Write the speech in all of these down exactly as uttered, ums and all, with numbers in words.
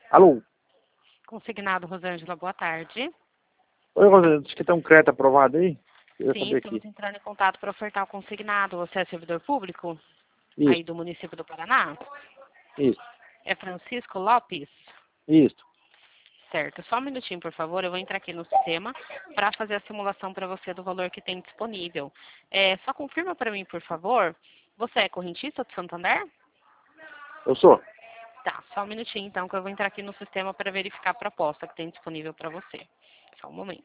Alô? Consignado Rosângela, boa tarde. Oi, Rosângela, diz que tem um crédito aprovado aí? Eu Sim, saber estamos aqui. entrando em contato para ofertar o consignado. Você é servidor público aí Isso, do município do Paraná? isso, É Francisco Lopes? isso. Certo. Só um minutinho, por favor. Eu vou entrar aqui no sistema para fazer a simulação para você do valor que tem disponível. É, só confirma para mim, por favor. Você é correntista do Santander? Eu sou. Tá, só um minutinho então que eu vou entrar aqui no sistema para verificar a proposta que tem disponível para você. Só um momento.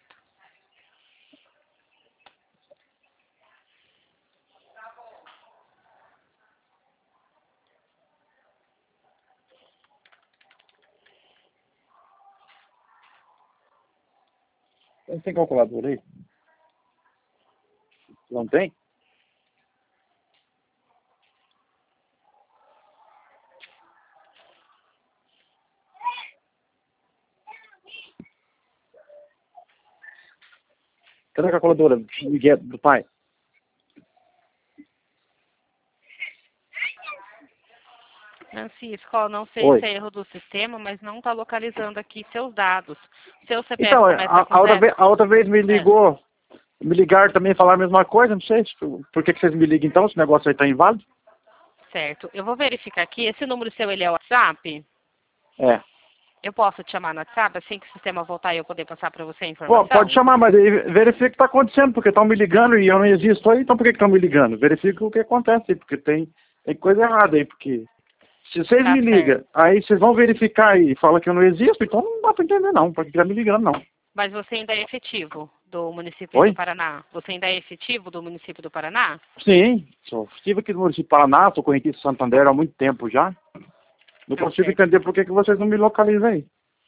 Não tem calculadora aí? Não tem? Cadê a calculadora Miguel, do pai? Francisco, ó, não sei se Oi. é erro do sistema, mas não está localizando aqui seus dados. Seu C P F Então, começa a, com a, outra, zero? vez, a outra vez me É, ligou, me ligaram também falaram a mesma coisa, não sei. se- Por que, que vocês me ligam então, se o negócio aí tá inválido? certo. Eu vou verificar aqui. Esse número seu, ele é o WhatsApp? É. Eu posso te chamar no WhatsApp assim que o sistema voltar e eu poder passar para você a Pô, pode informação? chamar, mas aí verifica o que tá acontecendo, porque estão me ligando e eu não existo aí, então por que estão me ligando? Verifica o que acontece aí, porque tem, tem coisa errada aí, porque se vocês Tá me certo. ligam, aí vocês vão verificar e falam que eu não existo, então não dá pra entender não, pode ficar me ligando não. Mas você ainda é efetivo do município aí do Oi? Paraná? Você ainda é efetivo do município do Paraná? Sim, sou, estive aqui no município de Paraná, sou correntista de Santander há muito tempo já. Não Tá consigo certo. entender por que, que vocês não me localizam aí.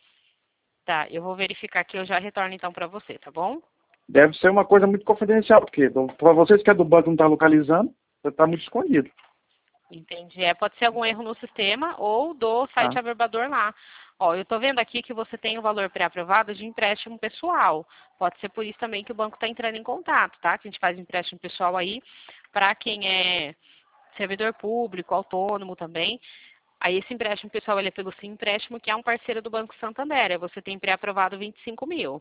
Tá, eu vou verificar aqui, eu já retorno então para você, tá bom? Deve ser uma coisa muito confidencial, porque para vocês que é do banco não tá localizando, você tá muito escondido. Entendi. É, pode ser algum erro no sistema ou do Tá? site averbador lá. Ó, eu estou vendo aqui que você tem o valor pré-aprovado de empréstimo pessoal. Pode ser por isso também que o banco está entrando em contato, tá? Que a gente faz empréstimo pessoal aí para quem é servidor público, autônomo também. Aí esse empréstimo pessoal ele é pelo Sim Empréstimo, que é um parceiro do Banco Santander. Aí você tem pré-aprovado vinte e cinco mil.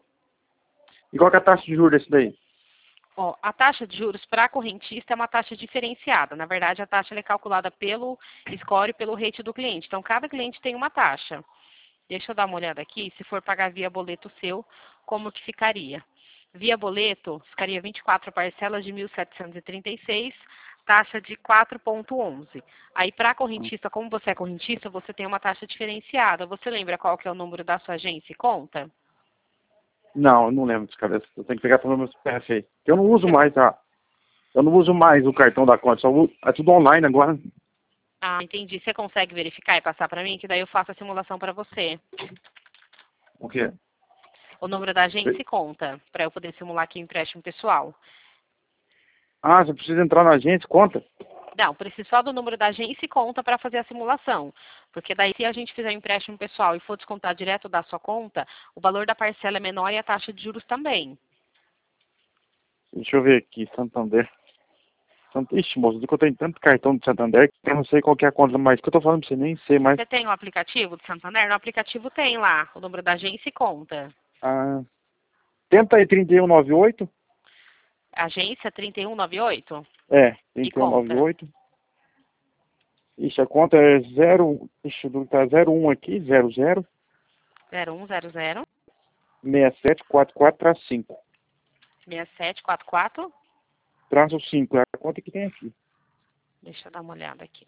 E qual que é a taxa de juros desse daí? Ó, a taxa de juros para correntista é uma taxa diferenciada. Na verdade, a taxa ela é calculada pelo score e pelo rate do cliente. Então, cada cliente tem uma taxa. Deixa eu dar uma olhada aqui. Se for pagar via boleto seu, como que ficaria? Via boleto, ficaria vinte e quatro parcelas de mil setecentos e trinta e seis, taxa de quatro vírgula onze. Aí, para correntista, como você é correntista, você tem uma taxa diferenciada. Você lembra qual que é o número da sua agência e conta? Não, eu não lembro dos caras. Eu tenho que pegar pelo meu C P F aí. Eu não uso Você- mais a. Eu não uso mais o cartão da conta, só uso, é tudo online agora. Ah, entendi. Você consegue verificar e passar para mim? Que daí eu faço a simulação para você. O quê? O número da agência e conta, para eu poder simular aqui o empréstimo pessoal. Ah, você precisa entrar na agência, conta? Não, preciso só do número da agência e conta para fazer a simulação. Porque daí, se a gente fizer o empréstimo pessoal e for descontar direto da sua conta, o valor da parcela é menor e a taxa de juros também. Deixa eu ver aqui, Santander. Sant- Ixi, moço, que eu tenho tanto cartão de Santander que eu não sei qual que é a conta mais. Que eu tô falando pra você, nem sei mais. Você tem o aplicativo do Santander? No aplicativo tem lá o número da agência e conta. Ah, tenta aí trinta e um noventa e oito. Agência trinta e um noventa e oito? É, E trinta e um noventa e conta? oito. Ixi, a conta é zero. Ixi, tá zero um aqui, zero zero zero um zero zero seis sete quatro quatro traço cinco. seis sete quatro quatro. Traço cinco, é a conta que tem aqui. Deixa eu dar uma olhada aqui.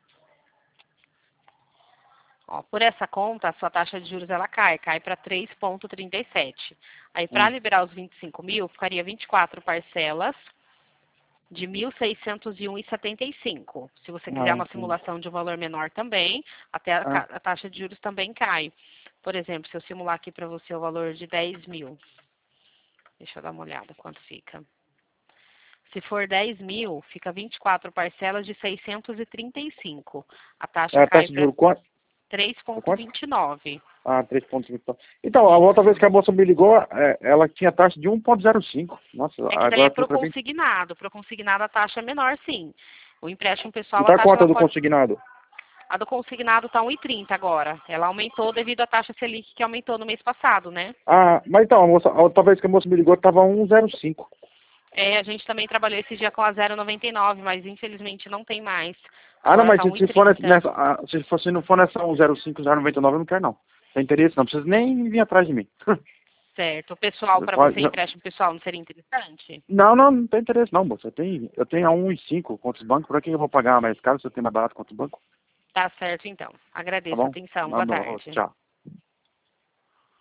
Ó, por essa conta, a sua taxa de juros ela cai, cai para três vírgula trinta e sete. Aí, para Hum. liberar os vinte e cinco mil, ficaria vinte e quatro parcelas de mil seiscentos e um vírgula setenta e cinco. Se você quiser Ah, uma entendi. simulação de um valor menor também, até a, Ah, ca- a taxa de juros também cai. Por exemplo, se eu simular aqui para você o valor de dez mil, deixa eu dar uma olhada quanto fica. Se for dez mil, fica vinte e quatro parcelas de seiscentos e trinta e cinco. A é taxa a cai taxa de para juros quanto? três vírgula Quanto? vinte e nove. Ah, três ponto cinco. Então, a outra vez que a moça me ligou, é, ela tinha taxa de um ponto zero cinco. Nossa, É que daí é agora pro foi para vinte. consignado. Pro consignado a taxa é menor, sim. O empréstimo pessoal, a Então a taxa conta ela do pode... consignado? A do consignado está um e trinta agora. Ela aumentou devido à taxa Selic que aumentou no mês passado, né? Ah, mas então, a moça, a outra vez que a moça me ligou estava um zero cinco. É, a gente também trabalhou esse dia com a zero noventa e nove, mas infelizmente não tem mais. Ah, não, Agora mas tá se, se for nessa, um e trinta. nessa ah, se, for, se não for nessa um zero cinco, zero noventa e nove, eu não quero não. Tem interesse, não precisa nem vir atrás de mim. Certo. O pessoal, para Pode- você, não, empréstimo pessoal, não seria interessante? não, não, não tem interesse não, moça. Eu tenho, eu tenho a um e cinco contra os bancos, por que eu vou pagar mais caro se eu tenho mais barato contra os bancos? Tá certo, então. Tá Agradeço a bom? atenção. Não, Boa não, tarde. tchau.